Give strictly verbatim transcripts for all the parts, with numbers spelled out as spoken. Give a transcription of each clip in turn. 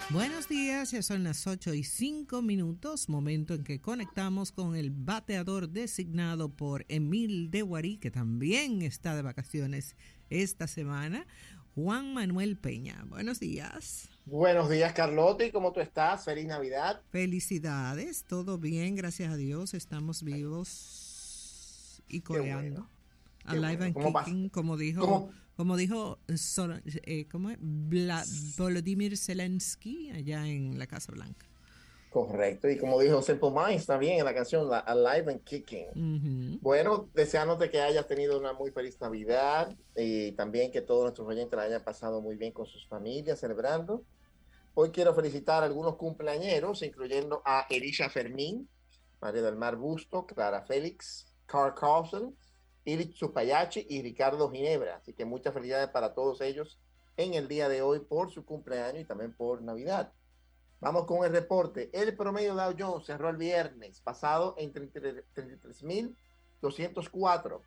Buenos días, ya son las ocho y cinco minutos, momento en que conectamos con el bateador designado por Emil Dewarí, que también está de vacaciones esta semana, Juan Manuel Peña. Buenos días. Buenos días, Carlota, ¿y cómo tú estás? Feliz Navidad. Felicidades, todo bien, gracias a Dios, estamos vivos y Qué coreando. bueno, qué Alive bueno. and ¿Cómo vas? kicking, como dijo, ¿Cómo? como dijo Sol- eh, ¿cómo es? Vla- Volodymyr Zelensky allá en la Casa Blanca. Correcto, y como dijo Simple Minds también en la canción la, Alive and Kicking. Ujú. Bueno, deseándote que hayas tenido una muy feliz Navidad y también que todos nuestros oyentes la hayan pasado muy bien con sus familias celebrando. Hoy quiero felicitar a algunos cumpleañeros, incluyendo a Elisha Fermín, María del Mar Busto, Clara Félix, Carl Carlson, Ilich Zupayachi y Ricardo Ginebra. Así que muchas felicidades para todos ellos en el día de hoy por su cumpleaños y también por Navidad. Vamos con el reporte. El promedio Dow Jones cerró el viernes pasado en treinta y tres mil doscientos cuatro,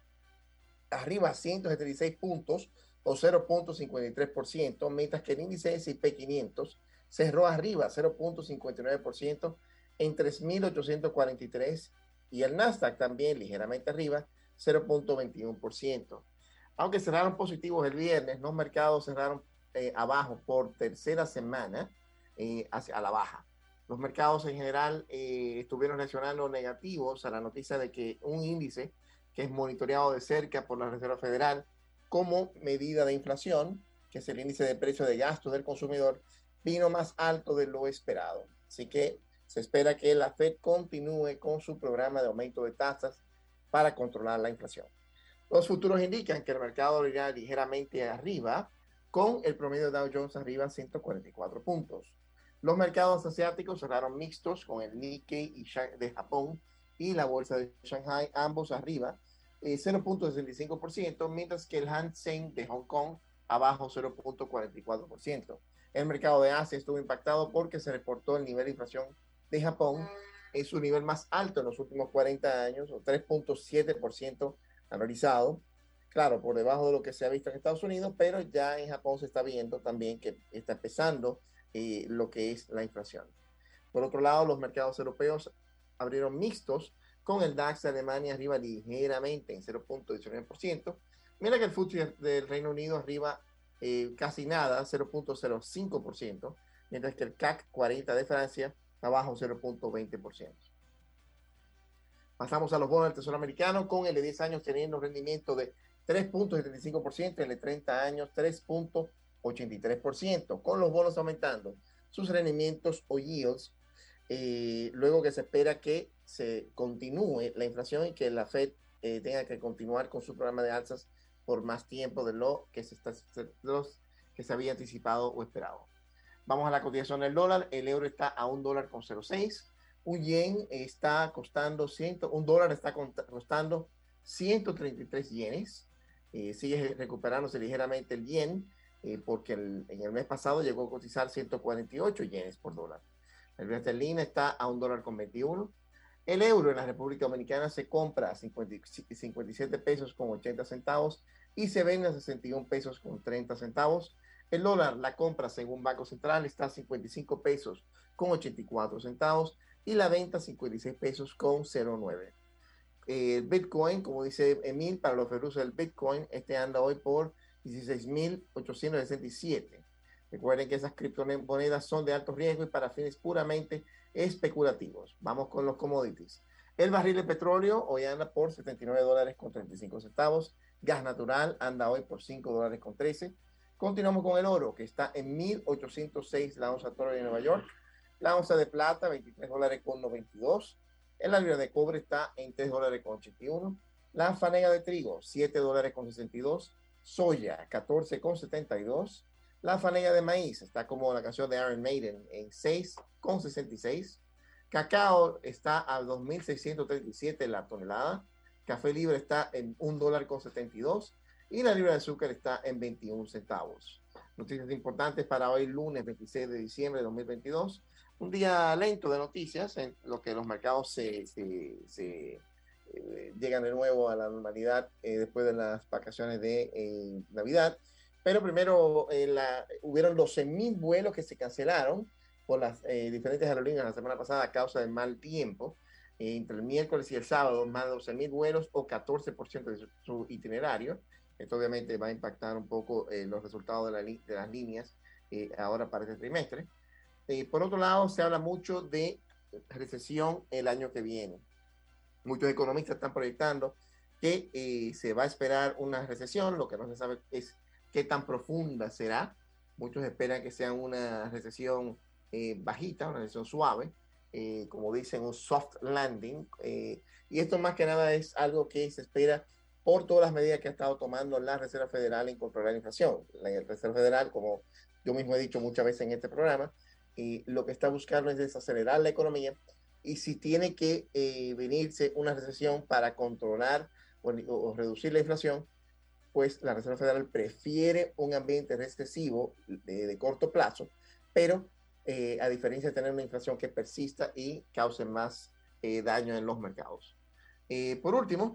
arriba ciento setenta y seis puntos o cero punto cincuenta y tres por ciento, mientras que el índice S y P quinientos cerró arriba cero punto cincuenta y nueve por ciento en tres mil ochocientos cuarenta y tres y el Nasdaq también ligeramente arriba cero punto veintiuno por ciento. Aunque cerraron positivos el viernes, los mercados cerraron eh, abajo por tercera semana eh, hacia a la baja. Los mercados en general eh, estuvieron reaccionando negativos a la noticia de que un índice que es monitoreado de cerca por la Reserva Federal como medida de inflación, que es el índice de precio de gasto del consumidor, vino más alto de lo esperado. Así que se espera que la Fed continúe con su programa de aumento de tasas para controlar la inflación. Los futuros indican que el mercado irá ligeramente arriba, con el promedio de Dow Jones arriba ciento cuarenta y cuatro puntos. Los mercados asiáticos cerraron mixtos con el Nikkei de Japón y la bolsa de Shanghai, ambos arriba, eh, cero punto sesenta y cinco por ciento, mientras que el Hang Seng de Hong Kong abajo cero punto cuarenta y cuatro por ciento. El mercado de Asia estuvo impactado porque se reportó el nivel de inflación de Japón en su nivel más alto en los últimos cuarenta años, o tres punto siete por ciento anualizado. Claro, por debajo de lo que se ha visto en Estados Unidos, pero ya en Japón se está viendo también que está empezando eh, lo que es la inflación. Por otro lado, los mercados europeos abrieron mixtos, con el DAX de Alemania arriba ligeramente en cero punto diecinueve por ciento. Mira que el F T S E del Reino Unido arriba eh, casi nada, cero punto cero cinco por ciento, mientras que el C A C cuarenta de Francia abajo cero punto veinte por ciento. Pasamos a los bonos del Tesoro americano, con el de diez años teniendo un rendimiento de tres punto setenta y cinco por ciento, el de treinta años tres punto ochenta y tres por ciento, con los bonos aumentando sus rendimientos o yields, eh, luego que se espera que se continúe la inflación y que la Fed eh, tenga que continuar con su programa de alzas por más tiempo de lo que se, está, de los que se había anticipado o esperado. Vamos a la cotización del dólar. El euro está a un dólar con cero seis. Un yen está costando cien, un dólar está costando ciento treinta y tres yenes. Eh, sigue recuperándose ligeramente el yen, eh, porque el, en el mes pasado llegó a cotizar ciento cuarenta y ocho yenes por dólar. El libra esterlina está a un dólar con veintiuno. El euro en la República Dominicana se compra a cincuenta y siete pesos con ochenta centavos y se vende a sesenta y uno pesos con treinta centavos. El dólar, la compra según Banco Central, está a cincuenta y cinco pesos con ochenta y cuatro centavos y la venta cincuenta y seis pesos con cero nueve. El Bitcoin, como dice Emil, para los que usan el Bitcoin, este anda hoy por dieciséis mil ochocientos sesenta y siete. Recuerden que esas criptomonedas son de alto riesgo y para fines puramente especulativos. Vamos con los commodities. El barril de petróleo hoy anda por setenta y nueve dólares con treinta y cinco centavos. Gas natural anda hoy por cinco dólares con trece. Continuamos con el oro, que está en mil ochocientos seis la onza Torre de Nueva York. La onza de plata, veintitrés dólares con noventa y dos. El libra de cobre está en tres dólares con ochenta y uno. La fanega de trigo, siete dólares con sesenta y dos. Soya, catorce con setenta y dos. La fanega de maíz está como la canción de Iron Maiden en seis con sesenta y seis. Cacao está a dos mil seiscientos treinta y siete la tonelada. Café libre está en un dólar con setenta y dos. Y la libra de azúcar está en veintiún centavos. Noticias importantes para hoy, lunes veintiséis de diciembre de dos mil veintidós. Un día lento de noticias, en lo que los mercados se, se, se eh, llegan de nuevo a la normalidad eh, después de las vacaciones de eh, Navidad. Pero primero eh, la, hubieron doce mil vuelos que se cancelaron por las eh, diferentes aerolíneas la semana pasada a causa del mal tiempo. Eh, entre el miércoles y el sábado, más de doce mil vuelos o catorce por ciento de su, su itinerario. Esto obviamente va a impactar un poco eh, los resultados de, la li de las líneas eh, ahora para este trimestre. Eh, por otro lado, se habla mucho de recesión el año que viene. Muchos economistas están proyectando que eh, se va a esperar una recesión. Lo que no se sabe es qué tan profunda será. Muchos esperan que sea una recesión eh, bajita, una recesión suave, eh, como dicen, un soft landing. Eh, y esto más que nada es algo que se espera por todas las medidas que ha estado tomando la Reserva Federal en controlar la inflación. La Reserva Federal, como yo mismo he dicho muchas veces en este programa, eh, lo que está buscando es desacelerar la economía, y si tiene que eh, venirse una recesión para controlar o, o reducir la inflación, pues la Reserva Federal prefiere un ambiente recesivo de, de corto plazo, pero eh, a diferencia de tener una inflación que persista y cause más eh, daño en los mercados. Eh, por último,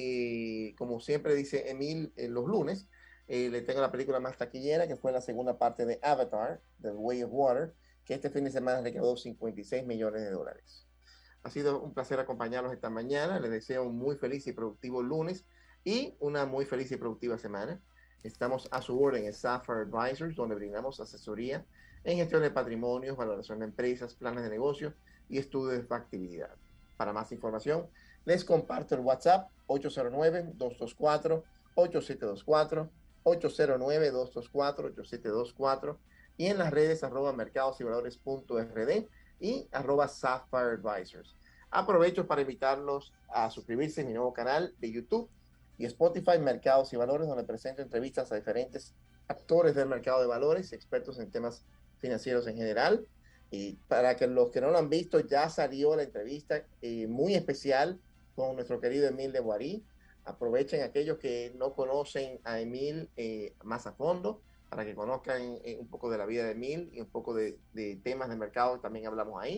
eh, como siempre dice Emil en los lunes, eh, le tengo la película más taquillera, que fue la segunda parte de Avatar, The Way of Water, que este fin de semana recaudó cincuenta y seis millones de dólares. Ha sido un placer acompañarlos esta mañana. Les deseo un muy feliz y productivo lunes y una muy feliz y productiva semana. Estamos a su orden en Sapphire Advisors, donde brindamos asesoría en gestión de patrimonios, valoración de empresas, planes de negocio y estudios de factibilidad. Para más información, les comparto el WhatsApp ocho cero nueve, dos dos cuatro, ocho siete dos cuatro, ocho cero nueve, dos dos cuatro, ocho siete dos cuatro, y en las redes arroba mercadosyvalores.rd y arroba Sapphire Advisors. Aprovecho para invitarlos a suscribirse a mi nuevo canal de YouTube y Spotify, Mercados y Valores, donde presento entrevistas a diferentes actores del mercado de valores, expertos en temas financieros en general. Y para que los que no lo han visto, ya salió la entrevista eh, muy especial con nuestro querido Emil de Boirí. Aprovechen aquellos que no conocen a Emil eh, más a fondo, para que conozcan eh, un poco de la vida de Emil y un poco de, de temas de mercado que también hablamos ahí.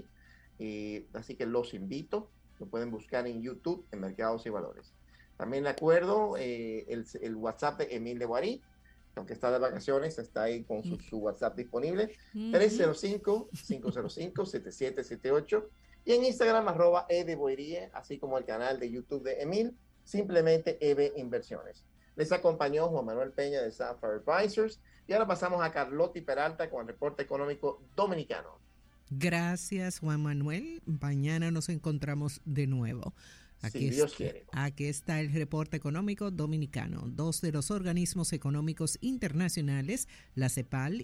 Eh, así que los invito, lo pueden buscar en YouTube en Mercados y Valores. También le acuerdo eh, el, el WhatsApp de Emil de Boirí, aunque está de vacaciones, está ahí con su, su WhatsApp disponible, uh-huh. tres cero cinco, cinco cero cinco, siete siete siete ocho, y en Instagram arroba E de Boirie, así como el canal de YouTube de Emil, simplemente E B Inversiones. Les acompañó Juan Manuel Peña de Sapphire Advisors, y ahora pasamos a Carlotti Peralta con el reporte económico dominicano. Gracias, Juan Manuel. Mañana nos encontramos de nuevo. Aquí, si Dios está, quiere. Aquí está el reporte económico dominicano. Dos de los organismos económicos internacionales, la CEPAL